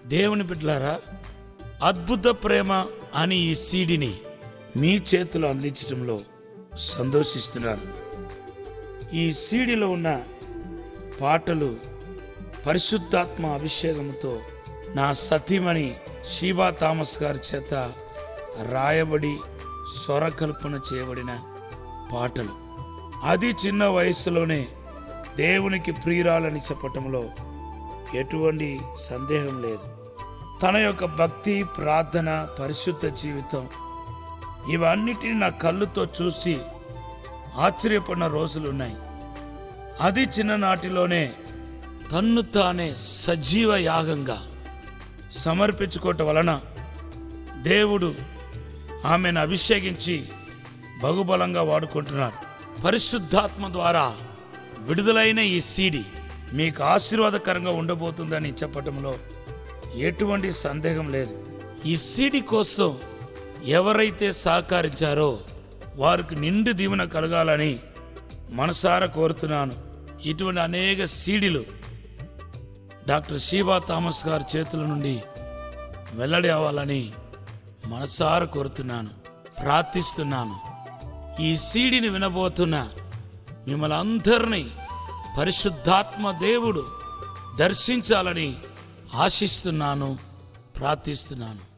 దేవుని బిడ్డలారా, అద్భుత ప్రేమ అని ఈ సీడీని మీ చేతిలో అందించడంలో సంతోషిస్తున్నాను. ఈ సీడీలో ఉన్న పాటలు పరిశుద్ధాత్మ అభిషేకంతో నా సతీమణి షీబా థామస్ గారి చేత రాయబడి స్వరకల్పన చేయబడిన పాటలు. అది చిన్న వయసులోనే దేవునికి ప్రియురాలని చెప్పటంలో ఎటువంటి సందేహం లేదు. తన యొక్క భక్తి, ప్రార్థన, పరిశుద్ధ జీవితం ఇవన్నిటిని నా కళ్ళుతో చూసి ఆశ్చర్యపడిన రోజులున్నాయి. అది చిన్ననాటిలోనే తన్ను తానే సజీవ యాగంగా సమర్పించుకోవటం వలన దేవుడు ఆమెను అభిషేకించి బహుబలంగా వాడుకుంటున్నాడు. పరిశుద్ధాత్మ ద్వారా విడుదలైన ఈ సీడీ మీకు ఆశీర్వాదకరంగా ఉండబోతుందని చెప్పటంలో ఎటువంటి సందేహం లేదు. ఈ సీడీ కోసం ఎవరైతే సహకరించారో వారికి నిండు దీవెన కలగాలని మనసారా కోరుతున్నాను. ఇటువంటి అనేక సీడీలు డాక్టర్ షీబా థామస్ గారి చేతుల నుండి వెల్లడి అవ్వాలని మనసారా కోరుతున్నాను, ప్రార్థిస్తున్నాను. ఈ సీడీని వినబోతున్న మిమ్మల్ని అందరినీ పరిశుద్ధాత్మ దేవుడు దర్శించాలని ఆశిస్తున్నాను, ప్రార్థిస్తున్నాను.